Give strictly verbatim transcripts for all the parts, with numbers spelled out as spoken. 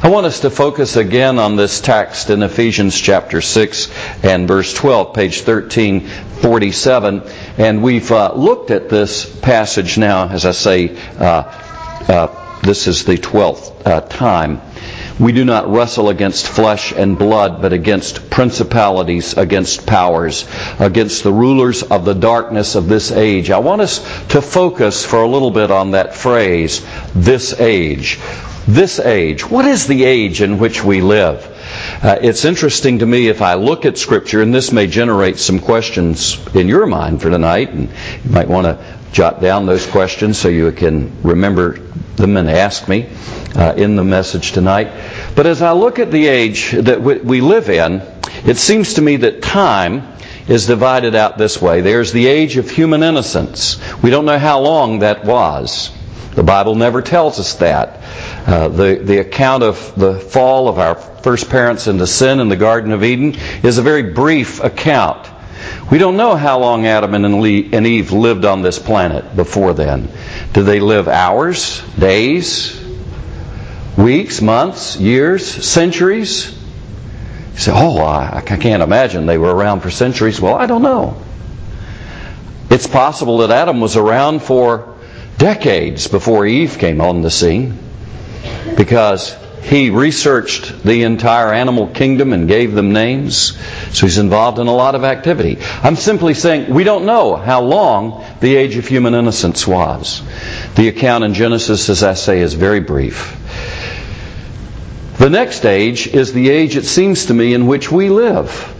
I want us to focus again on this text in Ephesians chapter six and verse twelve, page thirteen forty-seven. And we've uh, looked at this passage now, as I say, uh, uh, this is the twelfth uh, time. We do not wrestle against flesh and blood, but against principalities, against powers, against the rulers of the darkness of this age. I want us to focus for a little bit on that phrase, this age. This age. What is the age in which we live? Uh, it's interesting to me if I look at Scripture, and this may generate some questions in your mind for tonight, and you might want to jot down those questions so you can remember them and ask me uh, in the message tonight. But as I look at the age that we live in, it seems to me that time is divided out this way. There's the age of human innocence. We don't know how long that was. The Bible never tells us that. Uh, the, the account of the fall of our first parents into sin in the Garden of Eden is a very brief account. We don't know how long Adam and Eve lived on this planet before then. Did they live hours, days, weeks, months, years, centuries? You say, oh, I, I can't imagine they were around for centuries. Well, I don't know. It's possible that Adam was around for decades before Eve came on the scene, because he researched the entire animal kingdom and gave them names. So he's involved in a lot of activity. I'm simply saying we don't know how long the age of human innocence was. The account in Genesis, as I say, is very brief. The next age is the age, it seems to me, in which we live.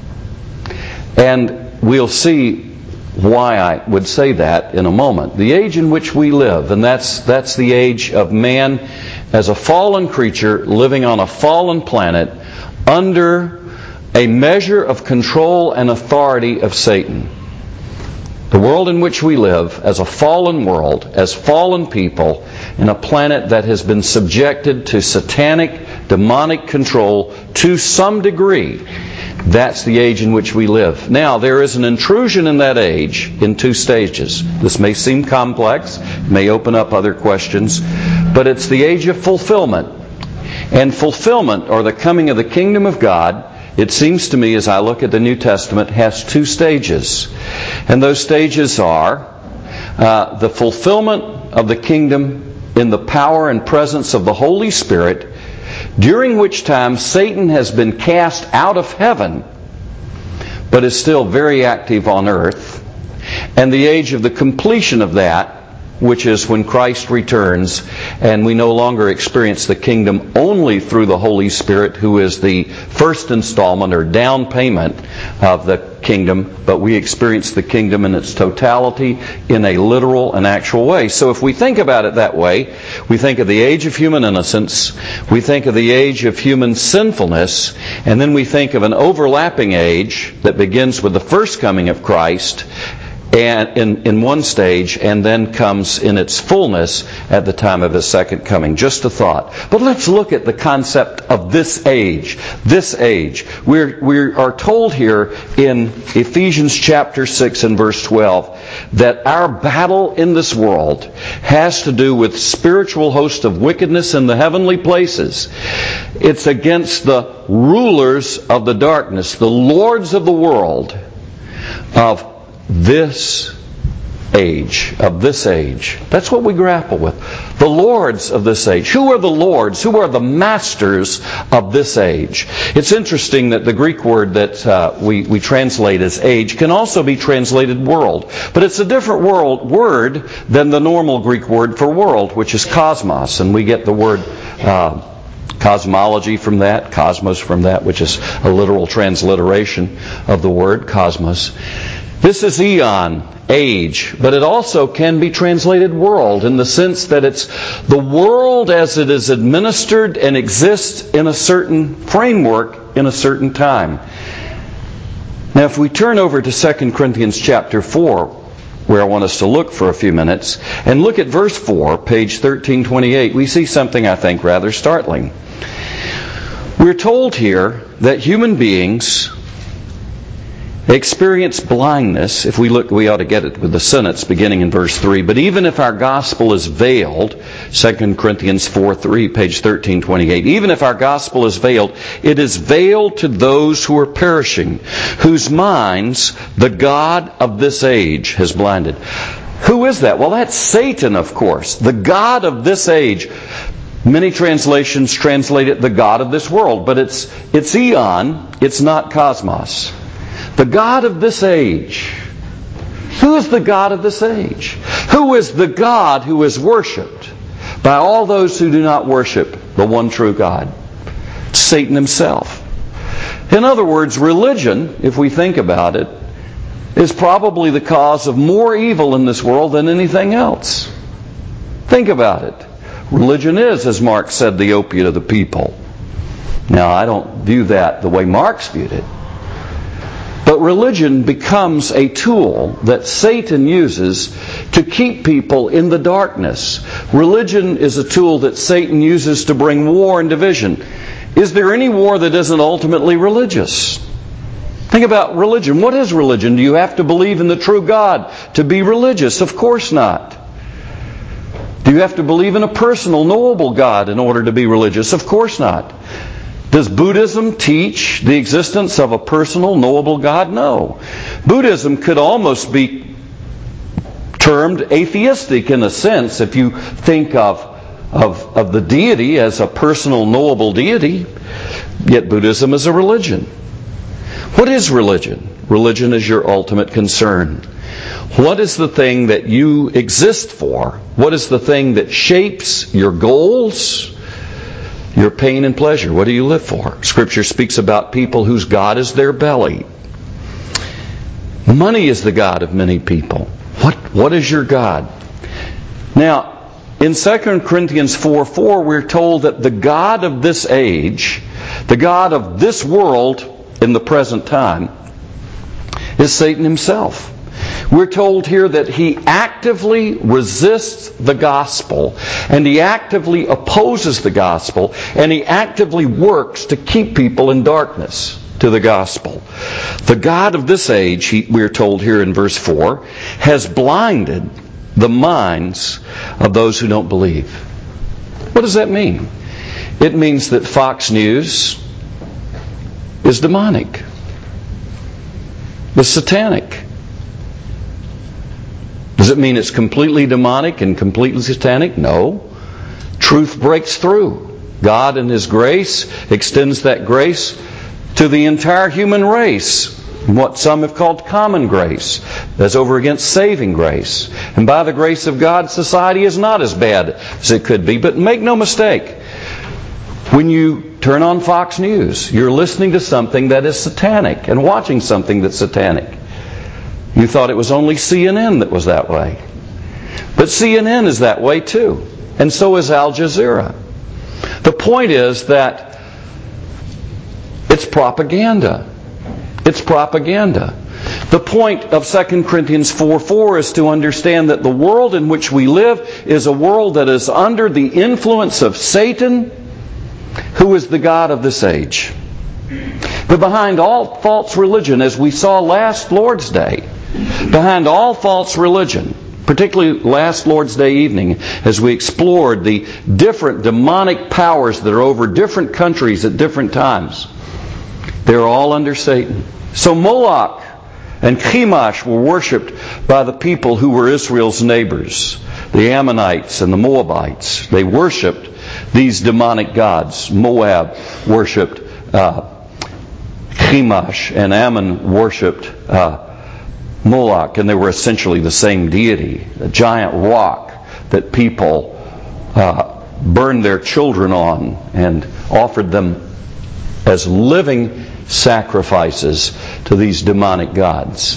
And we'll see why I would say that in a moment. The age in which we live, and that's that's the age of man as a fallen creature living on a fallen planet under a measure of control and authority of Satan. The world in which we live as a fallen world, as fallen people, in a planet that has been subjected to satanic, demonic control to some degree. That's the age in which we live. Now, there is an intrusion in that age in two stages. This may seem complex, may open up other questions, but it's the age of fulfillment. And fulfillment, or the coming of the kingdom of God, it seems to me as I look at the New Testament, has two stages. And those stages are uh, the fulfillment of the kingdom in the power and presence of the Holy Spirit, during which time Satan has been cast out of heaven, but is still very active on earth. And the age of the completion of that, which is when Christ returns and we no longer experience the kingdom only through the Holy Spirit, who is the first installment or down payment of the kingdom, but we experience the kingdom in its totality in a literal and actual way. So if we think about it that way, we think of the age of human innocence, we think of the age of human sinfulness, and then we think of an overlapping age that begins with the first coming of Christ and in, in one stage, and then comes in its fullness at the time of His second coming. Just a thought. But let's look at the concept of this age. This age. We're, we are told here in Ephesians chapter six and verse twelve that our battle in this world has to do with spiritual hosts of wickedness in the heavenly places. It's against the rulers of the darkness, the lords of the world, of this age, of this age. That's what we grapple with. The lords of this age. Who are the lords? Who are the masters of this age? It's interesting that the Greek word that uh, we, we translate as age can also be translated world. But it's a different world word than the normal Greek word for world, which is cosmos. And we get the word uh, cosmology from that, cosmos from that, which is a literal transliteration of the word cosmos. This is eon, age, but it also can be translated world in the sense that it's the world as it is administered and exists in a certain framework in a certain time. Now, if we turn over to Second Corinthians chapter four, where I want us to look for a few minutes, and look at verse four, page thirteen twenty-eight, we see something I think rather startling. We're told here that human beings experience blindness. If we look, we ought to get it with the sentence beginning in verse three. But even if our gospel is veiled, Second Corinthians four three, page thirteen twenty-eight, even if our gospel is veiled, it is veiled to those who are perishing, whose minds the God of this age has blinded. Who is that? Well, that's Satan, of course. The God of this age. Many translations translate it the God of this world, but it's it's eon, it's not cosmos. The God of this age. Who is the God of this age? Who is the God who is worshipped by all those who do not worship the one true God? Satan himself. In other words, religion, if we think about it, is probably the cause of more evil in this world than anything else. Think about it. Religion is, as Marx said, the opiate of the people. Now, I don't view that the way Marx viewed it. But religion becomes a tool that Satan uses to keep people in the darkness. Religion is a tool that Satan uses to bring war and division. Is there any war that isn't ultimately religious? Think about religion. What is religion? Do you have to believe in the true God to be religious? Of course not. Do you have to believe in a personal, knowable God in order to be religious? Of course not. Does Buddhism teach the existence of a personal, knowable God? No. Buddhism could almost be termed atheistic in a sense if you think of, of, of the deity as a personal, knowable deity. Yet Buddhism is a religion. What is religion? Religion is your ultimate concern. What is the thing that you exist for? What is the thing that shapes your goals? Your pain and pleasure. What do you live for? Scripture speaks about people whose God is their belly. Money is the God of many people. What, what is your God? Now, in Second Corinthians four four, we're told that the God of this age, the God of this world in the present time, is Satan himself. We're told here that he actively resists the gospel, and he actively opposes the gospel, and he actively works to keep people in darkness to the gospel. The God of this age, he, we're told here in verse four, has blinded the minds of those who don't believe. What does that mean? It means that Fox News is demonic. It's satanic. Does it mean it's completely demonic and completely satanic? No. Truth breaks through. God in His grace extends that grace to the entire human race. What some have called common grace. That's over against saving grace. And by the grace of God, society is not as bad as it could be. But make no mistake, when you turn on Fox News, you're listening to something that is satanic and watching something that's satanic. You thought it was only C N N that was that way. But C N N is that way too. And so is Al Jazeera. The point is that it's propaganda. It's propaganda. The point of Second Corinthians four four is to understand that the world in which we live is a world that is under the influence of Satan, who is the God of this age. But behind all false religion, as we saw last Lord's Day, behind all false religion, particularly last Lord's Day evening, as we explored the different demonic powers that are over different countries at different times, they're all under Satan. So Moloch and Chemosh were worshipped by the people who were Israel's neighbors, the Ammonites and the Moabites. They worshipped these demonic gods. Moab worshipped uh, Chemosh, and Ammon worshipped uh, Moloch, and they were essentially the same deity, a giant rock that people uh, burned their children on and offered them as living sacrifices to these demonic gods.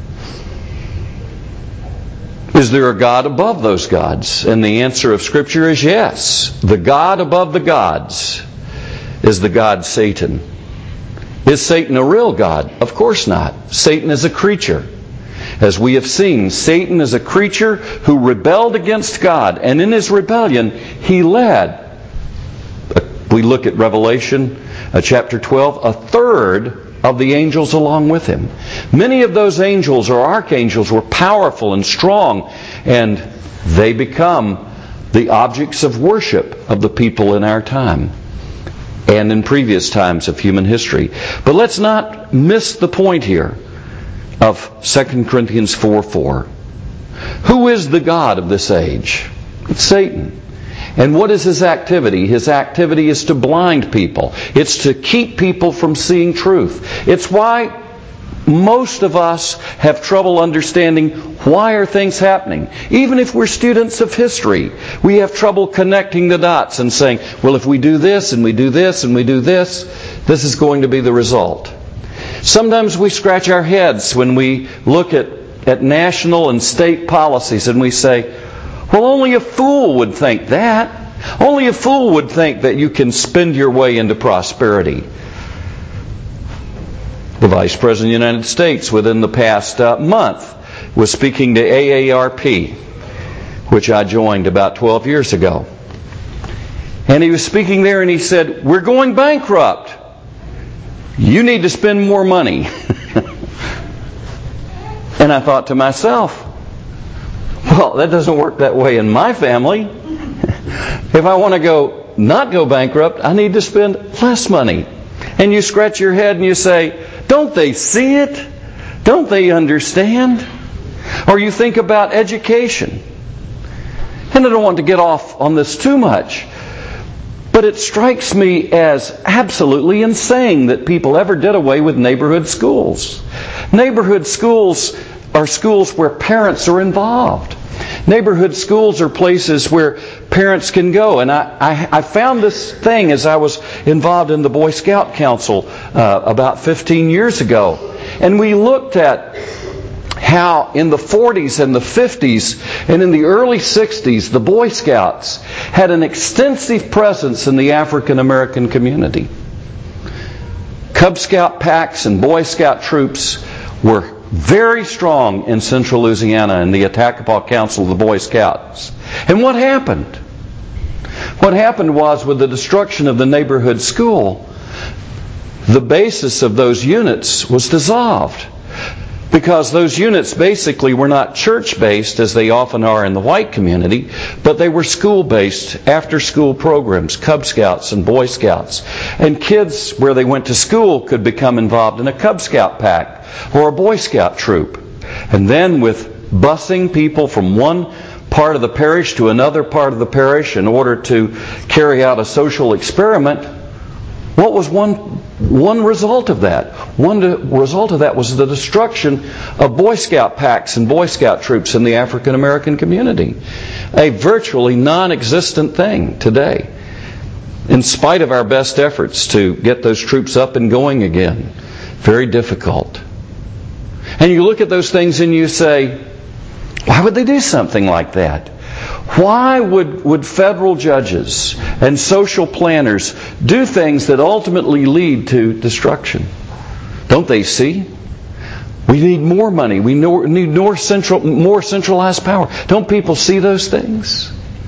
Is there a God above those gods? And the answer of Scripture is yes. The God above the gods is the God Satan. Is Satan a real God? Of course not. Satan is a creature. As we have seen, Satan is a creature who rebelled against God, and in his rebellion, he led, we look at Revelation uh, chapter twelve, a third of the angels along with him. Many of those angels or archangels were powerful and strong, and they become the objects of worship of the people in our time and in previous times of human history. But let's not miss the point here of Second Corinthians four four. Who is the god of this age? It's Satan. And what is his activity? His activity is to blind people. It's to keep people from seeing truth. It's why most of us have trouble understanding why are things happening. Even if we're students of history, we have trouble connecting the dots and saying, well, if we do this and we do this and we do this, this is going to be the result. Sometimes we scratch our heads when we look at, at national and state policies and we say, well, only a fool would think that. Only a fool would think that you can spend your way into prosperity. The Vice President of the United States within the past uh, month was speaking to A A R P, which I joined about twelve years ago. And he was speaking there and he said, we're going bankrupt. You need to spend more money. And I thought to myself, well, that doesn't work that way in my family. If I want to go not go bankrupt, I need to spend less money. And you scratch your head and you say, don't they see it? Don't they understand? Or you think about education. And I don't want to get off on this too much, but it strikes me as absolutely insane that people ever did away with neighborhood schools. Neighborhood schools are schools where parents are involved. Neighborhood schools are places where parents can go. And I, I, I found this thing as I was involved in the Boy Scout Council uh, about fifteen years ago. And we looked at how in the forties and the fifties and in the early sixties, the Boy Scouts had an extensive presence in the African American community. Cub Scout packs and Boy Scout troops were very strong in central Louisiana in the Attakapaw Council of the Boy Scouts. And what happened? What happened was, with the destruction of the neighborhood school, the basis of those units was dissolved. Because those units basically were not church-based, as they often are in the white community, but they were school-based, after-school programs, Cub Scouts and Boy Scouts. And kids, where they went to school, could become involved in a Cub Scout pack or a Boy Scout troop. And then with busing people from one part of the parish to another part of the parish in order to carry out a social experiment, what was one one result of that? One result of that was the destruction of Boy Scout packs and Boy Scout troops in the African American community. A virtually non-existent thing today, in spite of our best efforts to get those troops up and going again. Very difficult. And you look at those things and you say, why would they do something like that? Why would, would federal judges and social planners do things that ultimately lead to destruction? Don't they see? We need more money. We need more central, more centralized power. Don't people see those things?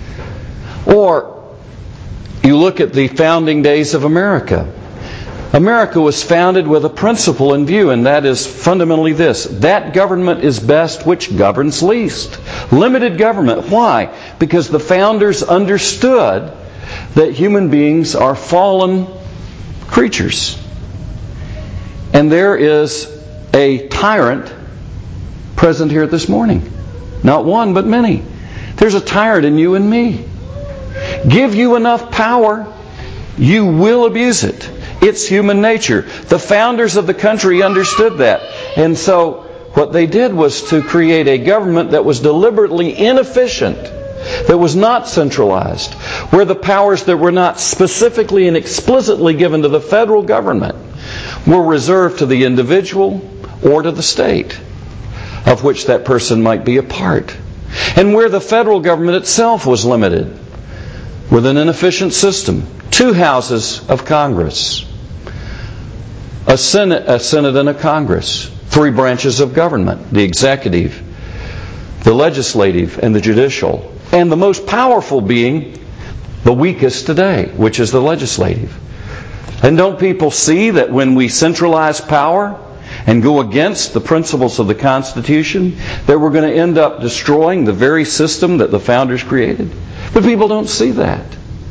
Or you look at the founding days of America. America was founded with a principle in view, and that is fundamentally this: that government is best which governs least. Limited government. Why? Because the founders understood that human beings are fallen creatures. And there is a tyrant present here this morning. Not one, but many. There's a tyrant in you and me. Give you enough power, you will abuse it. It's human nature. The founders of the country understood that. And so what they did was to create a government that was deliberately inefficient, that was not centralized, where the powers that were not specifically and explicitly given to the federal government were reserved to the individual or to the state of which that person might be a part. And where the federal government itself was limited with an inefficient system. Two houses of Congress. A Senate, a Senate and a Congress. Three branches of government. The executive, the legislative, and the judicial. And the most powerful being the weakest today, which is the legislative. And don't people see that when we centralize power and go against the principles of the Constitution, that we're going to end up destroying the very system that the founders created? But people don't see that.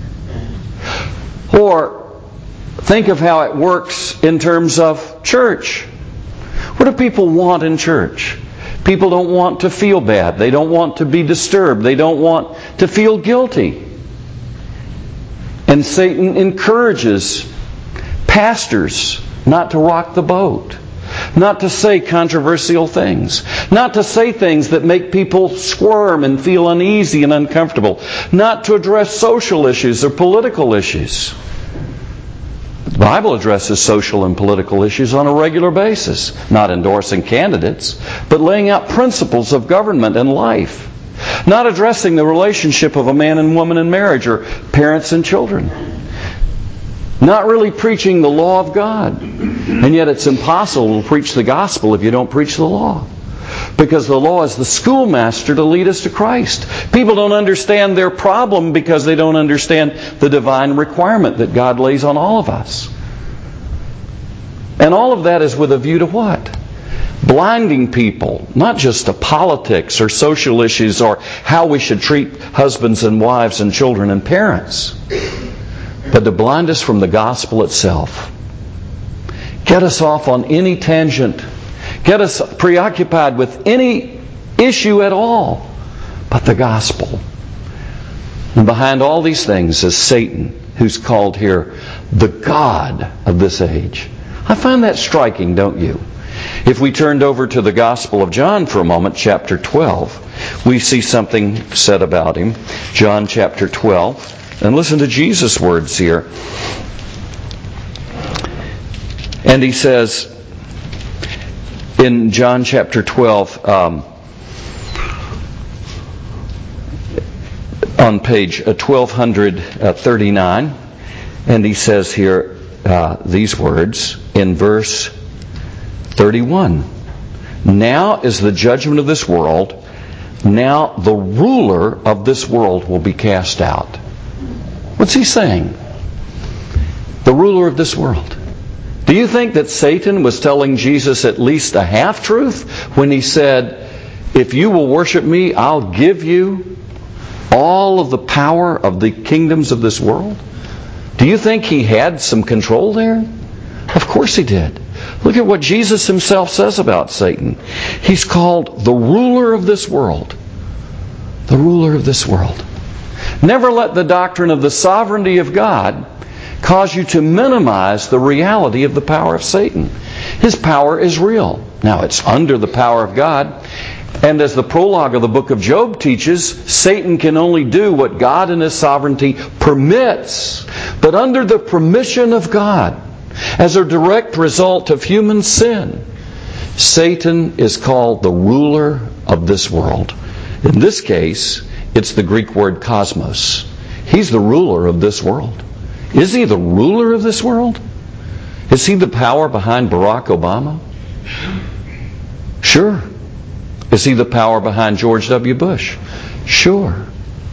Or think of how it works in terms of church. What do people want in church? People don't want to feel bad. They don't want to be disturbed. They don't want to feel guilty. And Satan encourages pastors not to rock the boat, not to say controversial things, not to say things that make people squirm and feel uneasy and uncomfortable, not to address social issues or political issues. The Bible addresses social and political issues on a regular basis, not endorsing candidates, but laying out principles of government and life, not addressing the relationship of a man and woman in marriage or parents and children. Not really preaching the law of God. And yet it's impossible to preach the gospel if you don't preach the law. Because the law is the schoolmaster to lead us to Christ. People don't understand their problem because they don't understand the divine requirement that God lays on all of us. And all of that is with a view to what? Blinding people, not just to politics or social issues or how we should treat husbands and wives and children and parents, but to blind us from the gospel itself. Get us off on any tangent. Get us preoccupied with any issue at all but the gospel. And behind all these things is Satan, who's called here the God of this age. I find that striking, don't you? If we turned over to the Gospel of John for a moment, chapter twelve, we see something said about him. John chapter twelve. And listen to Jesus' words here. And he says in John chapter twelve, um, on page twelve thirty-nine, and he says here uh, these words in verse thirty-one. Now is the judgment of this world. Now the ruler of this world will be cast out. What's he saying? The ruler of this world. Do you think that Satan was telling Jesus at least a half-truth when he said, if you will worship me, I'll give you all of the power of the kingdoms of this world? Do you think he had some control there? Of course he did. Look at what Jesus himself says about Satan. He's called the ruler of this world. The ruler of this world. Never let the doctrine of the sovereignty of God cause you to minimize the reality of the power of Satan. His power is real. Now, it's under the power of God. And as the prologue of the book of Job teaches, Satan can only do what God in His sovereignty permits. But under the permission of God, as a direct result of human sin, Satan is called the ruler of this world. In this case, it's the Greek word cosmos. He's the ruler of this world. Is he the ruler of this world? Is he the power behind Barack Obama? Sure. Is he the power behind George W. Bush? Sure.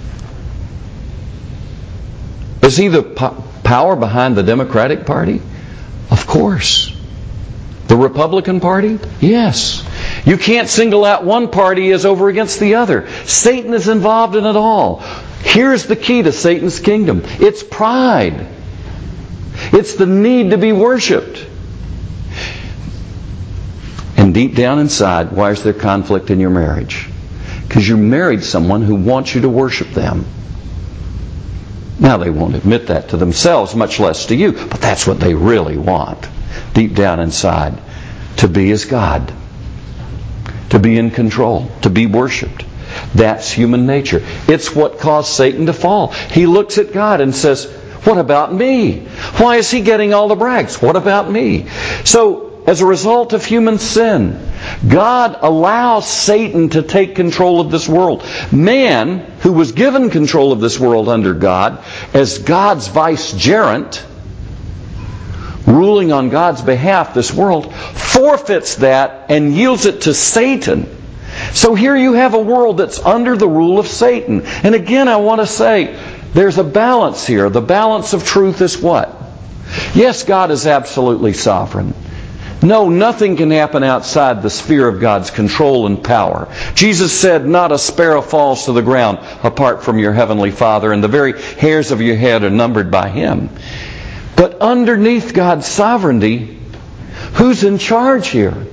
Is he the po- power behind the Democratic Party? Of course. The Republican Party? Yes. You can't single out one party as over against the other. Satan is involved in it all. Here's the key to Satan's kingdom. It's pride. It's the need to be worshipped. And deep down inside, why is there conflict in your marriage? Because you married someone who wants you to worship them. Now, they won't admit that to themselves, much less to you, but that's what they really want, deep down inside, to be as God, to be in control, to be worshipped. That's human nature. It's what caused Satan to fall. He looks at God and says, what about me? Why is he getting all the brags? What about me? So, as a result of human sin, God allows Satan to take control of this world. Man, who was given control of this world under God, as God's vicegerent, ruling on God's behalf this world, forfeits that and yields it to Satan. So here you have a world that's under the rule of Satan. And again, I want to say, there's a balance here. The balance of truth is what? Yes, God is absolutely sovereign. No, nothing can happen outside the sphere of God's control and power. Jesus said, not a sparrow falls to the ground apart from your heavenly Father, and the very hairs of your head are numbered by Him. But underneath God's sovereignty, who's in charge here?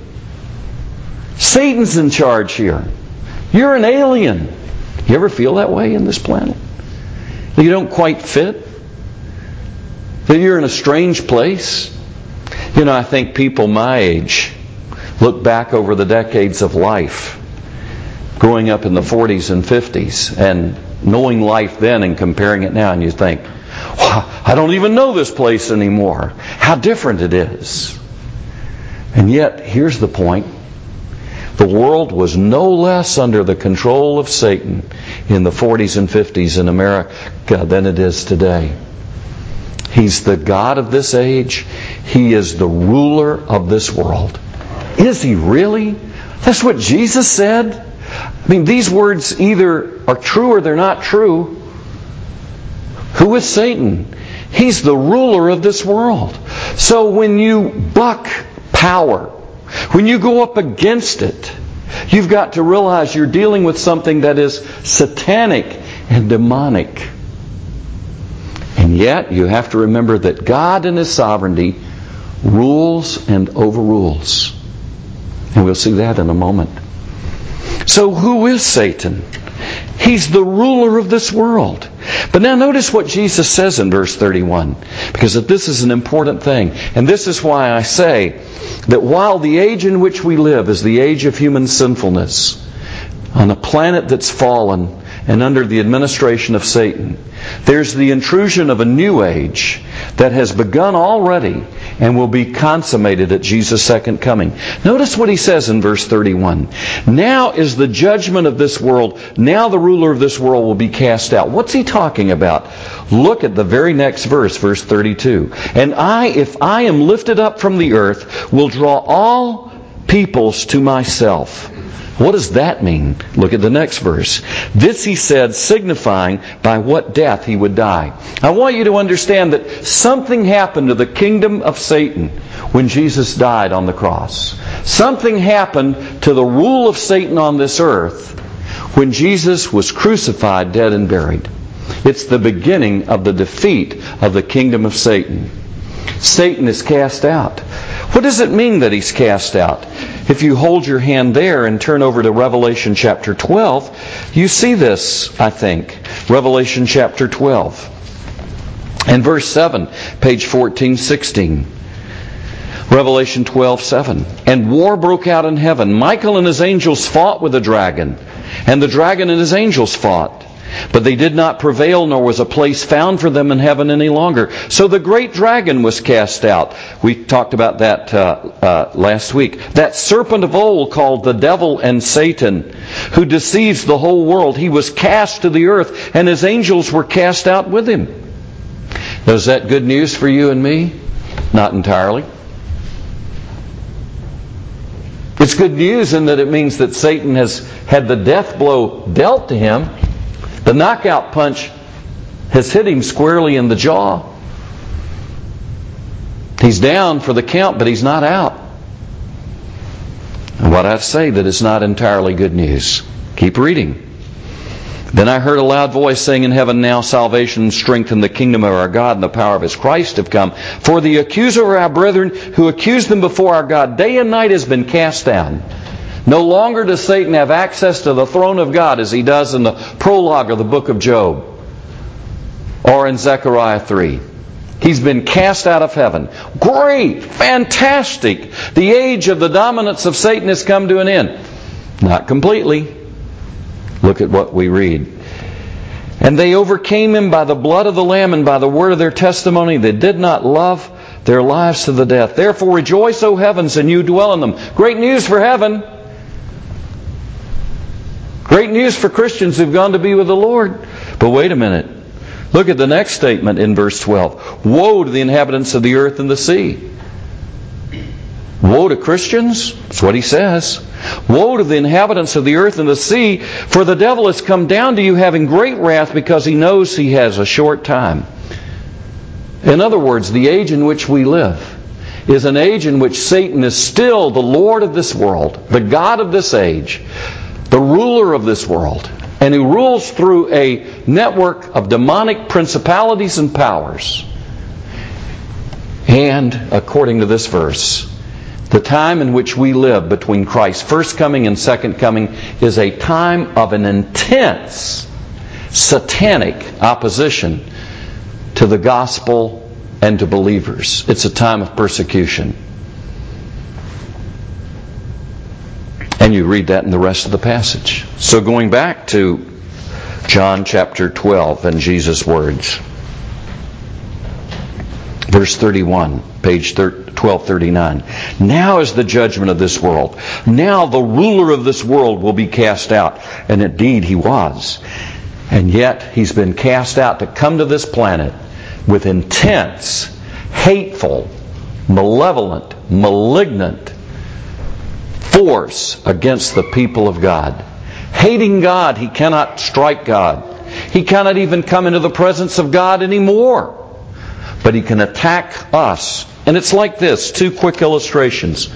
Satan's in charge here. You're an alien. You ever feel that way in this planet? That you don't quite fit? That you're in a strange place? You know, I think people my age look back over the decades of life, growing up in the forties and fifties, and knowing life then and comparing it now, and you think, wow, I don't even know this place anymore. How different it is. And yet, here's the point. The world was no less under the control of Satan in the forties and fifties in America than it is today. He's the God of this age. He is the ruler of this world. Is He really? That's what Jesus said. I mean, these words either are true or they're not true. Who is Satan? He's the ruler of this world. So when you buck power, when you go up against it, you've got to realize you're dealing with something that is satanic and demonic. And yet, you have to remember that God in His sovereignty rules and overrules. And we'll see that in a moment. So who is Satan? He's the ruler of this world. But now notice what Jesus says in verse thirty-one. Because this is an important thing. And this is why I say that while the age in which we live is the age of human sinfulness, on a planet that's fallen and under the administration of Satan, there's the intrusion of a new age that has begun already and will be consummated at Jesus' second coming. Notice what He says in verse thirty-one. Now is the judgment of this world. Now the ruler of this world will be cast out. What's He talking about? Look at the very next verse, verse thirty-two. And I, if I am lifted up from the earth, will draw all peoples to myself. What does that mean? Look at the next verse. This He said, signifying by what death He would die. I want you to understand that something happened to the kingdom of Satan when Jesus died on the cross. Something happened to the rule of Satan on this earth when Jesus was crucified, dead, and buried. It's the beginning of the defeat of the kingdom of Satan. Satan is cast out. What does it mean that he's cast out? If you hold your hand there and turn over to Revelation chapter twelve, you see this, I think. Revelation chapter twelve. And verse seven, page fourteen sixteen. Revelation twelve seven. And war broke out in heaven. Michael and his angels fought with the dragon, and the dragon and his angels fought. But they did not prevail, nor was a place found for them in heaven any longer. So the great dragon was cast out. We talked about that uh, uh, last week. That serpent of old called the devil and Satan, who deceives the whole world. He was cast to the earth, and his angels were cast out with him. Now, is that good news for you and me? Not entirely. It's good news in that it means that Satan has had the death blow dealt to him. The knockout punch has hit him squarely in the jaw. He's down for the count, but he's not out. And what I say that is not entirely good news. Keep reading. Then I heard a loud voice saying in heaven, now salvation and strength in the kingdom of our God and the power of His Christ have come. For the accuser of our brethren who accused them before our God day and night has been cast down. No longer does Satan have access to the throne of God as he does in the prologue of the book of Job or in Zechariah three. He's been cast out of heaven. Great! Fantastic! The age of the dominance of Satan has come to an end. Not completely. Look at what we read. And they overcame him by the blood of the Lamb and by the word of their testimony. They did not love their lives to the death. Therefore rejoice, O heavens, and you dwell in them. Great news for heaven. Great news for Christians who've gone to be with the Lord. But wait a minute. Look at the next statement in verse twelve. Woe to the inhabitants of the earth and the sea. Woe to Christians? That's what he says. Woe to the inhabitants of the earth and the sea, for the devil has come down to you having great wrath because he knows he has a short time. In other words, the age in which we live is an age in which Satan is still the Lord of this world, the God of this age, the ruler of this world, and who rules through a network of demonic principalities and powers. And, according to this verse, the time in which we live between Christ's first coming and second coming is a time of an intense satanic opposition to the gospel and to believers. It's a time of persecution. And you read that in the rest of the passage. So going back to John chapter twelve and Jesus' words. Verse thirty-one, page twelve thirty-nine. Now is the judgment of this world. Now the ruler of this world will be cast out. And indeed he was. And yet he's been cast out to come to this planet with intense, hateful, malevolent, malignant force against the people of God. Hating God, he cannot strike God. He cannot even come into the presence of God anymore. But he can attack us. And it's like this. Two quick illustrations.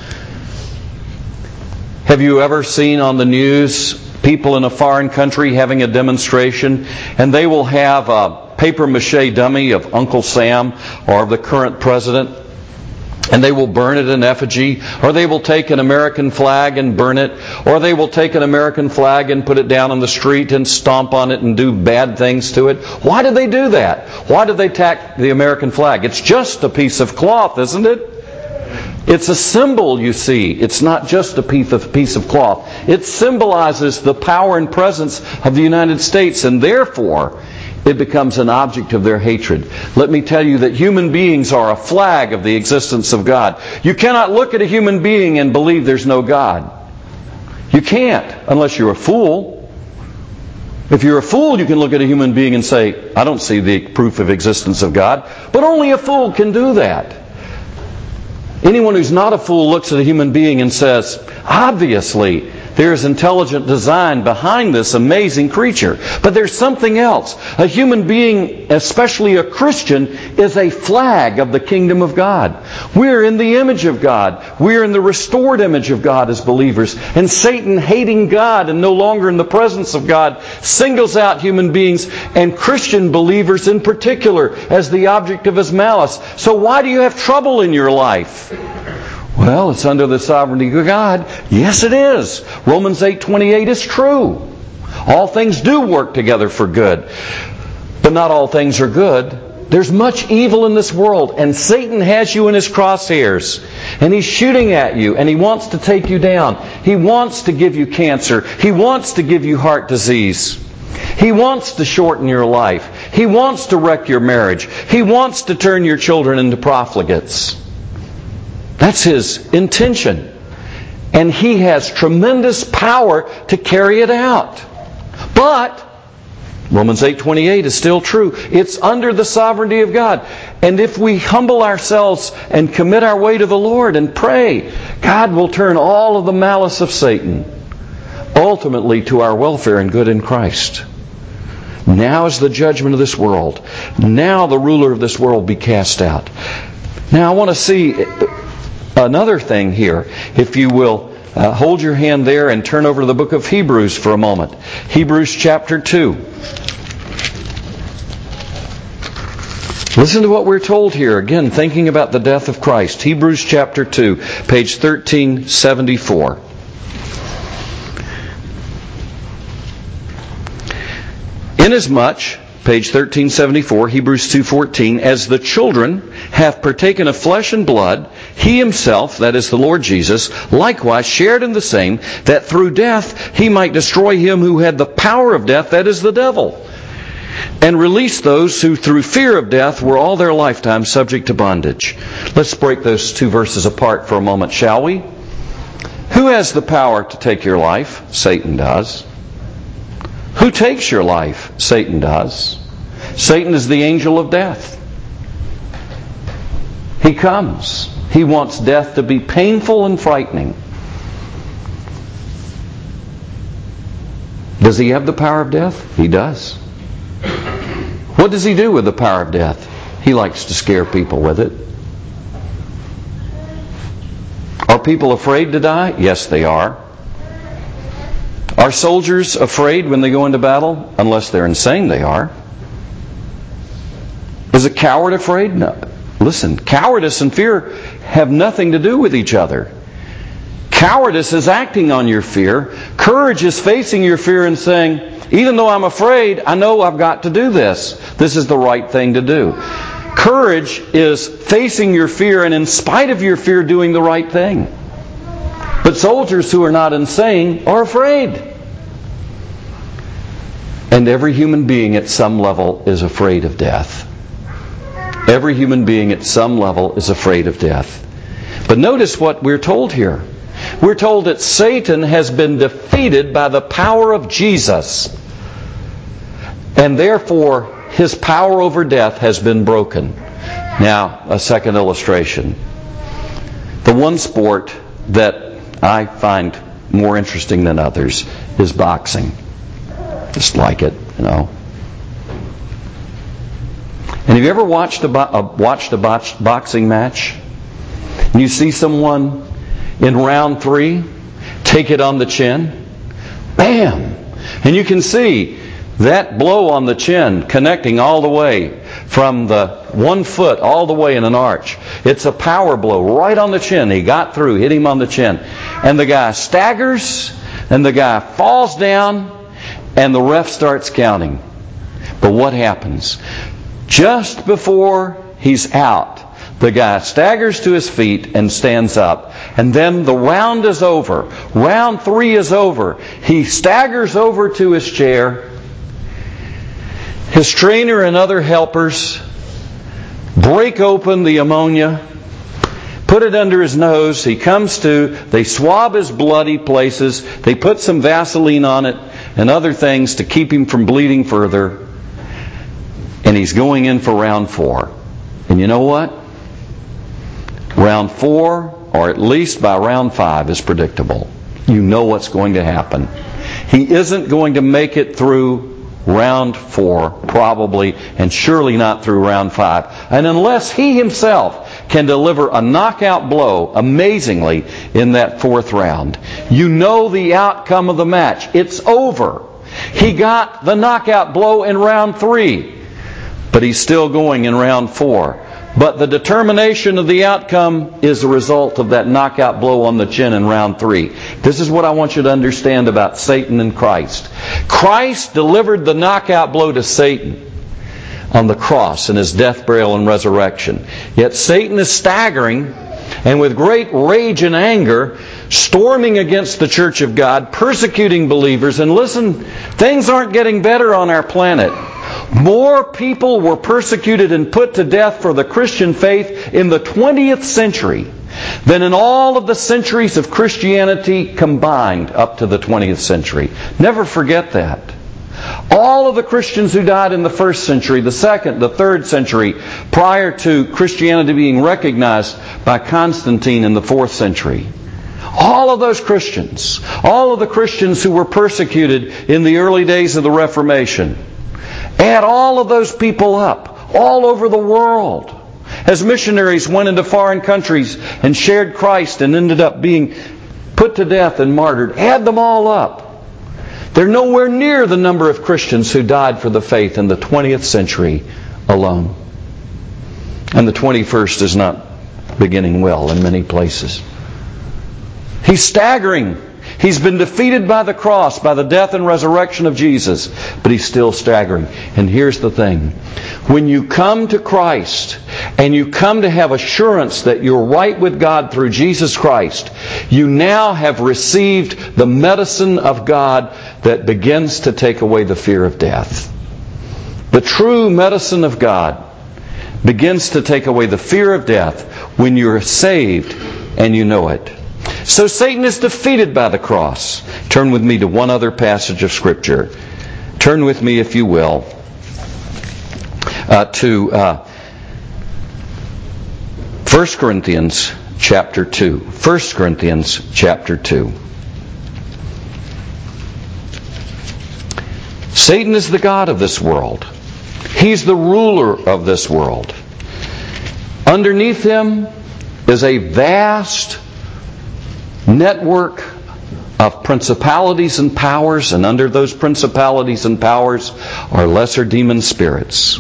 Have you ever seen on the news people in a foreign country having a demonstration, and they will have a paper mache dummy of Uncle Sam or of the current president, and they will burn it in effigy, or they will take an American flag and burn it, or they will take an American flag and put it down on the street and stomp on it and do bad things to it? Why do they do that? Why do they attack the American flag? It's just a piece of cloth, isn't it? It's a symbol, you see. It's not just a piece of, piece of cloth. It symbolizes the power and presence of the United States, and therefore it becomes an object of their hatred. Let me tell you that human beings are a flag of the existence of God. You cannot look at a human being and believe there's no God. You can't, unless you're a fool. If you're a fool, you can look at a human being and say, I don't see the proof of existence of God. But only a fool can do that. Anyone who's not a fool looks at a human being and says, obviously, there's intelligent design behind this amazing creature. But there's something else. A human being, especially a Christian, is a flag of the kingdom of God. We're in the image of God. We're in the restored image of God as believers. And Satan, hating God and no longer in the presence of God, singles out human beings and Christian believers in particular as the object of his malice. So why do you have trouble in your life? Well, it's under the sovereignty of God. Yes, it is. Romans eight twenty-eight is true. All things do work together for good. But not all things are good. There's much evil in this world, and Satan has you in his crosshairs. And he's shooting at you, and he wants to take you down. He wants to give you cancer. He wants to give you heart disease. He wants to shorten your life. He wants to wreck your marriage. He wants to turn your children into profligates. That's his intention. And he has tremendous power to carry it out. But Romans eight twenty-eight is still true. It's under the sovereignty of God. And if we humble ourselves and commit our way to the Lord and pray, God will turn all of the malice of Satan ultimately to our welfare and good in Christ. Now is the judgment of this world. Now the ruler of this world be cast out. Now I want to see another thing here. If you will uh, hold your hand there and turn over to the book of Hebrews for a moment. Hebrews chapter two. Listen to what we're told here. Again, thinking about the death of Christ. Hebrews chapter two, page thirteen seventy-four. Inasmuch, page thirteen seventy-four, Hebrews two fourteen, as the children have partaken of flesh and blood, he himself, that is the Lord Jesus, likewise shared in the same, that through death he might destroy him who had the power of death, that is the devil, and release those who through fear of death were all their lifetime subject to bondage. Let's break those two verses apart for a moment, shall we? Who has the power to take your life? Satan does. Who takes your life? Satan does. Satan is the angel of death. He comes. He wants death to be painful and frightening. Does he have the power of death? He does. What does he do with the power of death? He likes to scare people with it. Are people afraid to die? Yes, they are. Are soldiers afraid when they go into battle? Unless they're insane, they are. Is a coward afraid? No. Listen, cowardice and fear have nothing to do with each other. Cowardice is acting on your fear. Courage is facing your fear and saying, even though I'm afraid, I know I've got to do this. This is the right thing to do. Courage is facing your fear and in spite of your fear doing the right thing. But soldiers who are not insane are afraid. And every human being at some level is afraid of death. Every human being at some level is afraid of death. But notice what we're told here. We're told that Satan has been defeated by the power of Jesus. And therefore, his power over death has been broken. Now, a second illustration. The one sport that I find more interesting than others is boxing. Just like it, you know. And have you ever watched a, bo- uh, watched a botched boxing match? And you see someone in round three take it on the chin? Bam! And you can see that blow on the chin connecting all the way from the one foot all the way in an arch. It's a power blow right on the chin. He got through, hit him on the chin. And the guy staggers, and the guy falls down, and the ref starts counting. But what happens? Just before he's out, the guy staggers to his feet and stands up. And then the round is over. Round three is over. He staggers over to his chair. His trainer and other helpers break open the ammonia, put it under his nose. He comes to, they swab his bloody places. They put some Vaseline on it and other things to keep him from bleeding further. And he's going in for round four. And you know what? Round four, or at least by round five, is predictable. You know what's going to happen. He isn't going to make it through round four, probably, and surely not through round five. And unless he himself can deliver a knockout blow, amazingly, in that fourth round, you know the outcome of the match. It's over. He got the knockout blow in round three, but he's still going in round four. But the determination of the outcome is the result of that knockout blow on the chin in round three. This is what I want you to understand about Satan and Christ. Christ delivered the knockout blow to Satan on the cross in his death, burial, and resurrection. Yet Satan is staggering and with great rage and anger storming against the church of God, persecuting believers. And listen, things aren't getting better on our planet. More people were persecuted and put to death for the Christian faith in the twentieth century than in all of the centuries of Christianity combined up to the twentieth century. Never forget that. All of the Christians who died in the first century, the second, the third century, prior to Christianity being recognized by Constantine in the fourth century. All of those Christians, all of the Christians who were persecuted in the early days of the Reformation, add all of those people up all over the world as missionaries went into foreign countries and shared Christ and ended up being put to death and martyred. Add them all up. They're nowhere near the number of Christians who died for the faith in the twentieth century alone. And the twenty-first is not beginning well in many places. He's staggering. He's been defeated by the cross, by the death and resurrection of Jesus, but he's still staggering. And here's the thing. When you come to Christ and you come to have assurance that you're right with God through Jesus Christ, you now have received the medicine of God that begins to take away the fear of death. The true medicine of God begins to take away the fear of death when you're saved and you know it. So Satan is defeated by the cross. Turn with me to one other passage of Scripture. Turn with me, if you will, uh, to uh, First Corinthians chapter two. First Corinthians chapter two. Satan is the god of this world. He's the ruler of this world. Underneath him is a vast network of principalities and powers, and under those principalities and powers are lesser demon spirits.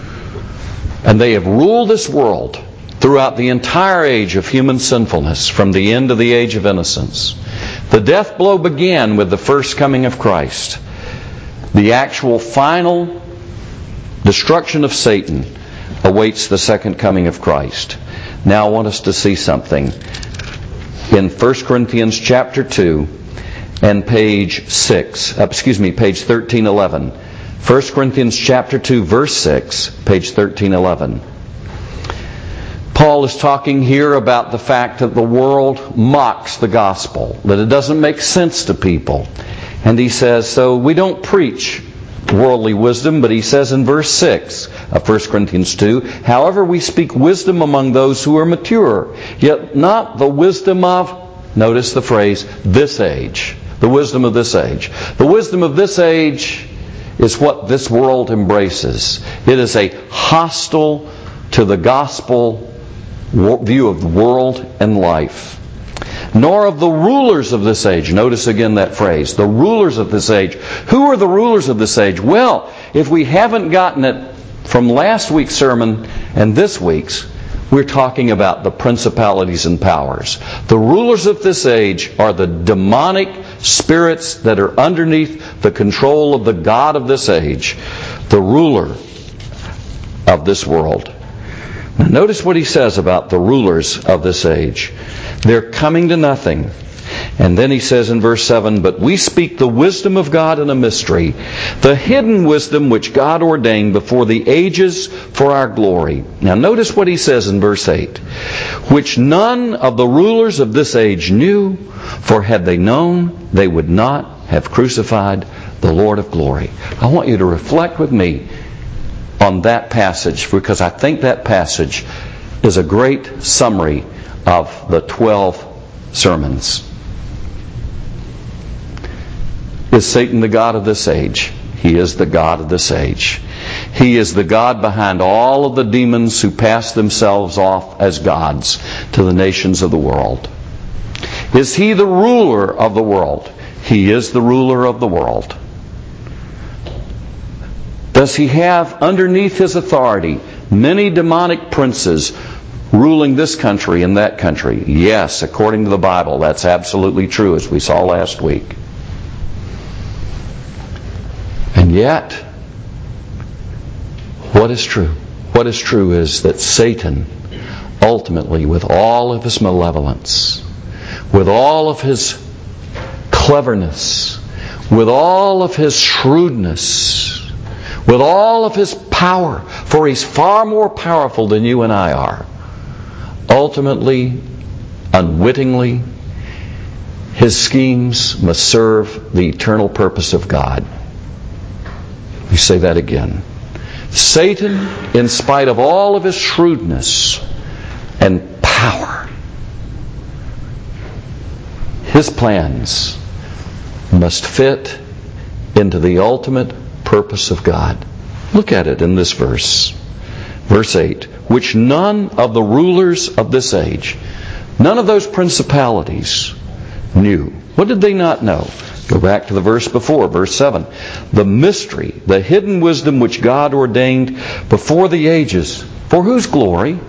And they have ruled this world throughout the entire age of human sinfulness, from the end of the age of innocence. The death blow began with the first coming of Christ. The actual final destruction of Satan awaits the second coming of Christ. Now I want us to see something in First Corinthians chapter two and page six. Uh, excuse me, page thirteen eleven. First Corinthians chapter two, verse six, page thirteen eleven. Paul is talking here about the fact that the world mocks the gospel, that it doesn't make sense to people. And he says, so we don't preach worldly wisdom, but he says in verse six of First Corinthians two, however we speak wisdom among those who are mature, yet not the wisdom of, notice the phrase, this age. The wisdom of this age. The wisdom of this age is what this world embraces. It is a hostile to the gospel view of the world and life. Nor of the rulers of this age. Notice again that phrase, the rulers of this age. Who are the rulers of this age? Well, if we haven't gotten it from last week's sermon and this week's, we're talking about the principalities and powers. The rulers of this age are the demonic spirits that are underneath the control of the God of this age, the ruler of this world. Now notice what he says about the rulers of this age. They're coming to nothing. And then he says in verse seven, but we speak the wisdom of God in a mystery, the hidden wisdom which God ordained before the ages for our glory. Now notice what he says in verse eight, which none of the rulers of this age knew, for had they known, they would not have crucified the Lord of glory. I want you to reflect with me on that passage, because I think that passage is a great summary of the twelve sermons. Is Satan the God of this age? He is the God of this age. He is the God behind all of the demons who pass themselves off as gods to the nations of the world. Is he the ruler of the world? He is the ruler of the world. Does he have underneath his authority many demonic princes ruling this country and that country? Yes, according to the Bible, that's absolutely true, as we saw last week. And yet, what is true? What is true is that Satan, ultimately, with all of his malevolence, with all of his cleverness, with all of his shrewdness, with all of his power, for he's far more powerful than you and I are, ultimately, unwittingly, his schemes must serve the eternal purpose of God. We say that again. Satan, in spite of all of his shrewdness and power, his plans must fit into the ultimate purpose of God. Look at it in this verse. Verse eight. Which none of the rulers of this age, none of those principalities knew. What did they not know? Go back to the verse before, verse seven. The mystery, the hidden wisdom which God ordained before the ages. For whose glory?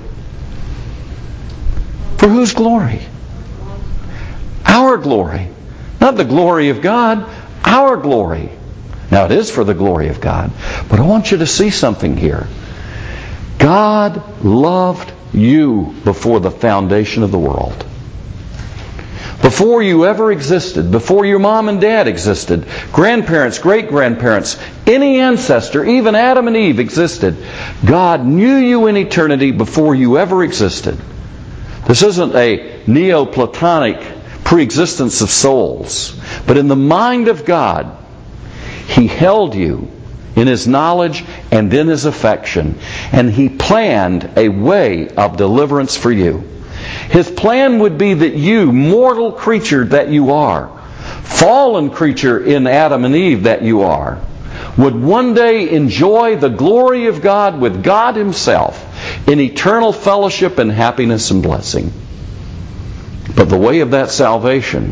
For whose glory? Our glory. Not the glory of God, our glory. Now it is for the glory of God. But I want you to see something here. God loved you before the foundation of the world. Before you ever existed, before your mom and dad existed, grandparents, great-grandparents, any ancestor, even Adam and Eve existed, God knew you in eternity before you ever existed. This isn't a Neoplatonic pre-existence of souls, but in the mind of God, He held you in His knowledge and in His affection, and He planned a way of deliverance for you. His plan would be that you, mortal creature that you are, fallen creature in Adam and Eve that you are, would one day enjoy the glory of God with God Himself in eternal fellowship and happiness and blessing. But the way of that salvation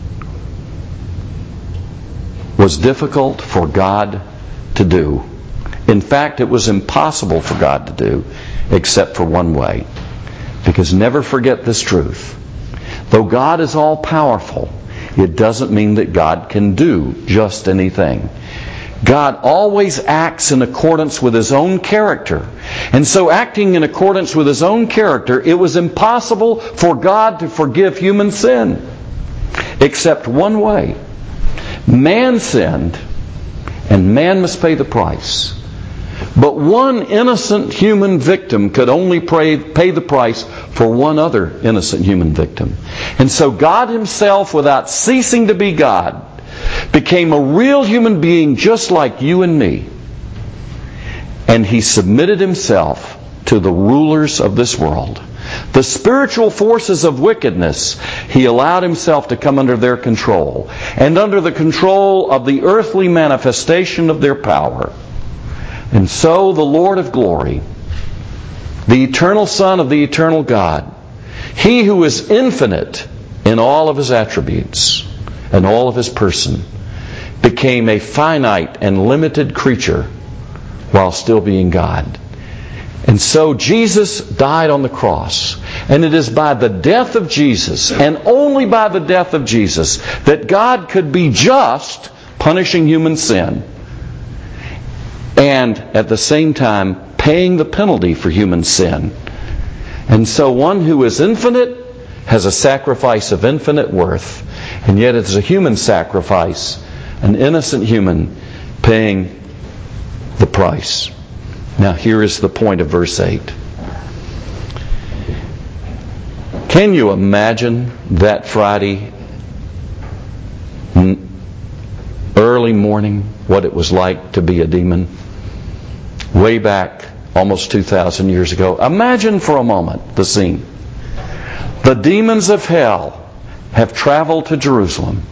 was difficult for God to do. In fact, it was impossible for God to do, except for one way. Because never forget this truth. Though God is all-powerful, it doesn't mean that God can do just anything. God always acts in accordance with His own character. And so acting in accordance with His own character, it was impossible for God to forgive human sin. Except one way. Man sinned, and man must pay the price. But one innocent human victim could only pay, pay the price for one other innocent human victim. And so God Himself, without ceasing to be God, became a real human being just like you and me. And He submitted Himself to the rulers of this world. The spiritual forces of wickedness, He allowed Himself to come under their control. And under the control of the earthly manifestation of their power. And so the Lord of glory, the eternal Son of the eternal God, He who is infinite in all of His attributes and all of His person, became a finite and limited creature while still being God. And so Jesus died on the cross. And it is by the death of Jesus, and only by the death of Jesus, that God could be just, punishing human sin, and at the same time paying the penalty for human sin. And so one who is infinite has a sacrifice of infinite worth, and yet it's a human sacrifice, an innocent human paying the price. Now here is the point of verse eight. Can you imagine that Friday early morning, what it was like to be a demon? Way back almost two thousand years ago. Imagine for a moment the scene. The demons of hell have traveled to Jerusalem.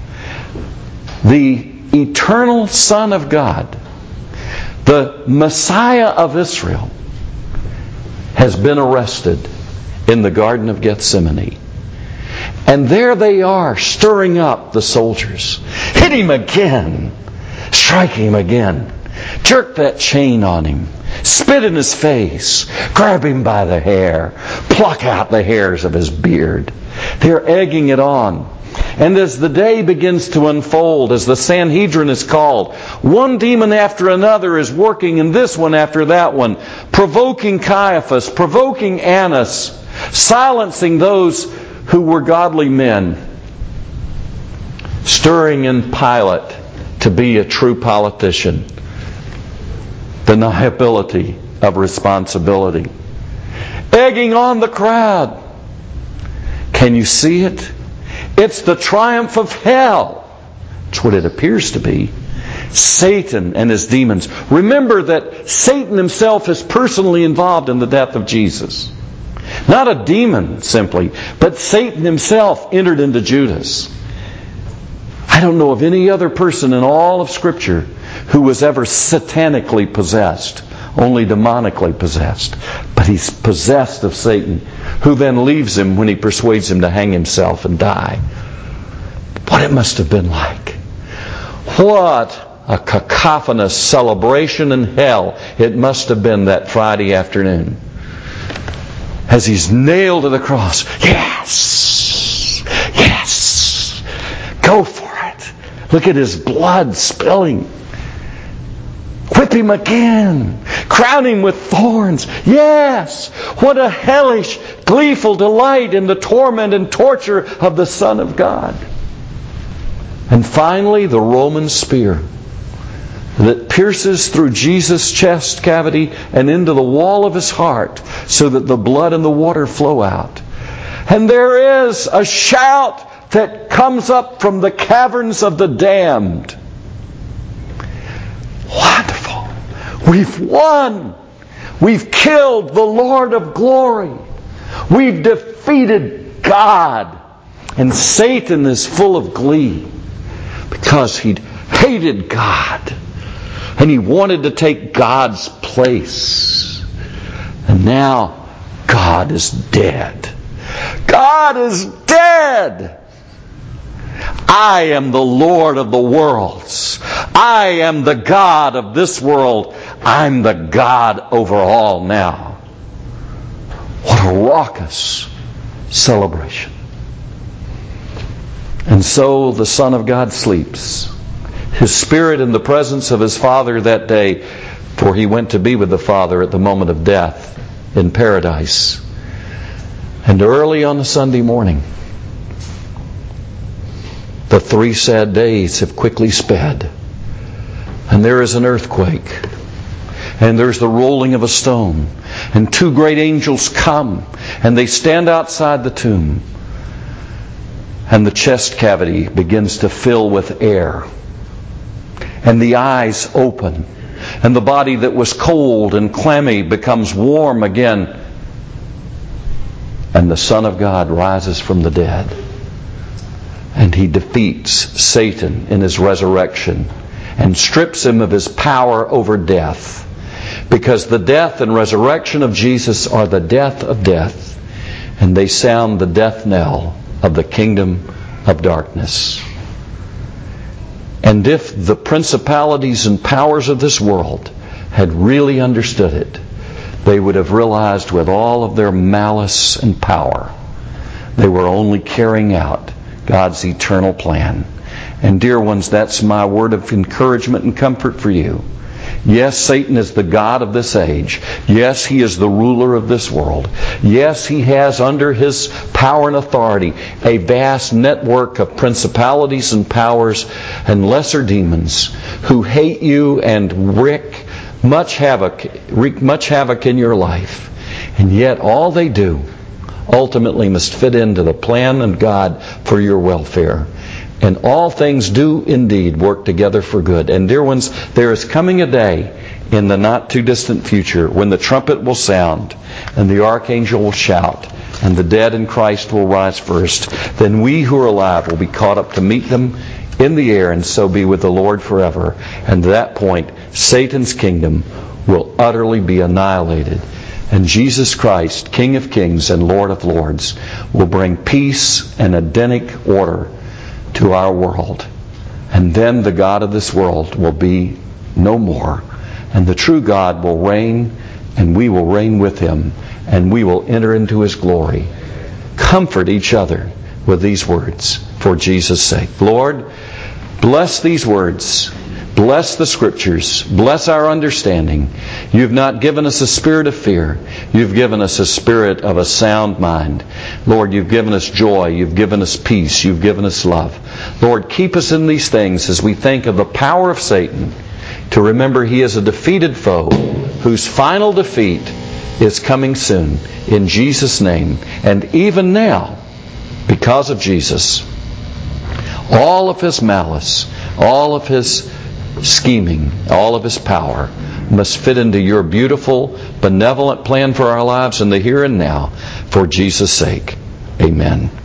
The eternal Son of God, the Messiah of Israel, has been arrested in the Garden of Gethsemane. And there they are, stirring up the soldiers. Hit him again. Strike him again. Jerk that chain on him. Spit in his face. Grab him by the hair. Pluck out the hairs of his beard. They're egging it on. And as the day begins to unfold, as the Sanhedrin is called, one demon after another is working, and this one after that one, provoking Caiaphas, provoking Annas, silencing those who were godly men, stirring in Pilate to be a true politician. Deniability of responsibility. Egging on the crowd. Can you see it? It's the triumph of hell. It's what it appears to be. Satan and his demons. Remember that Satan himself is personally involved in the death of Jesus. Not a demon simply, but Satan himself entered into Judas. I don't know of any other person in all of Scripture who was ever satanically possessed, only demonically possessed. But he's possessed of Satan, who then leaves him when he persuades him to hang himself and die. What it must have been like. What a cacophonous celebration in hell it must have been that Friday afternoon. As he's nailed to the cross. Yes! Yes! Go for it! Look at his blood spilling. Whip him again. Crown him with thorns. Yes! What a hellish, gleeful delight in the torment and torture of the Son of God. And finally, the Roman spear that pierces through Jesus' chest cavity and into the wall of his heart so that the blood and the water flow out. And there is a shout that comes up from the caverns of the damned. Wonderful! We've won! We've killed the Lord of glory! We've defeated God! And Satan is full of glee because he'd hated God. And he wanted to take God's place. And now God is dead. God is dead. I am the Lord of the worlds. I am the God of this world. I'm the God over all now. What a raucous celebration. And so the Son of God sleeps. His spirit in the presence of His Father that day, for He went to be with the Father at the moment of death in paradise. And early on a Sunday morning, the three sad days have quickly sped. And there is an earthquake. And there's the rolling of a stone. And two great angels come. And they stand outside the tomb. And the chest cavity begins to fill with air. And the eyes open. And the body that was cold and clammy becomes warm again. And the Son of God rises from the dead. And He defeats Satan in His resurrection and strips him of his power over death. Because the death and resurrection of Jesus are the death of death. And they sound the death knell of the kingdom of darkness. And if the principalities and powers of this world had really understood it, they would have realized with all of their malice and power, they were only carrying out God's eternal plan. And dear ones, that's my word of encouragement and comfort for you. Yes, Satan is the god of this age. Yes, he is the ruler of this world. Yes, he has under his power and authority a vast network of principalities and powers and lesser demons who hate you and wreak much havoc, wreak much havoc in your life. And yet all they do ultimately must fit into the plan of God for your welfare. And all things do indeed work together for good. And dear ones, there is coming a day in the not too distant future when the trumpet will sound and the archangel will shout and the dead in Christ will rise first. Then we who are alive will be caught up to meet them in the air and so be with the Lord forever. And at that point, Satan's kingdom will utterly be annihilated. And Jesus Christ, King of Kings and Lord of Lords, will bring peace and Edenic order to our world. And then the God of this world will be no more. And the true God will reign, and we will reign with Him, and we will enter into His glory. Comfort each other with these words for Jesus' sake. Lord, bless these words. Bless the Scriptures. Bless our understanding. You've not given us a spirit of fear. You've given us a spirit of a sound mind. Lord, you've given us joy. You've given us peace. You've given us love. Lord, keep us in these things as we think of the power of Satan, to remember he is a defeated foe whose final defeat is coming soon. In Jesus' name. And even now, because of Jesus, all of his malice, all of his scheming, all of his power must fit into your beautiful, benevolent plan for our lives in the here and now, for Jesus' sake. Amen.